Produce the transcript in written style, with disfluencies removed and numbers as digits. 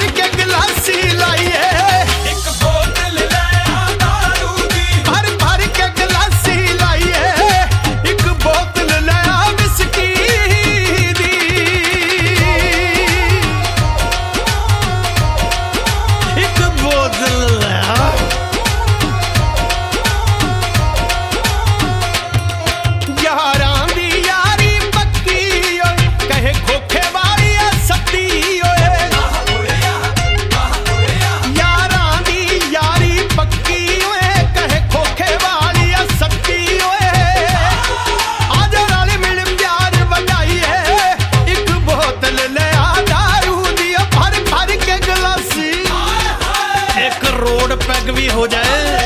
भर के गिलासी लाइए, एक बोतल ले आ दारू दी, भर भर के गिलासी लाइए, एक बोतल ले आ विस्की दी, एक बोतल ले आ। यारां दी यारी पक्की ओए, कहे खोखे वाली आ सत्ती ओए, यारां दी यारी पक्की ओए, कहे खोखे वाली आ सत्ती ओए, आज रल मिल प्यार वजाइए, एक बोतल ले आ दारू दी, भर भर के गिलासी, एक रोड पैग भी हो जाए।